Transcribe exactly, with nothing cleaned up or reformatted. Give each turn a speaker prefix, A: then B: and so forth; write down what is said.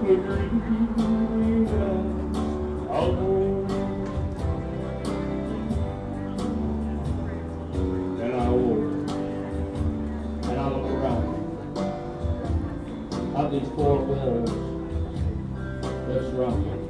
A: the dreams of home. And I awoke, and I looked around at these four walls that surround me.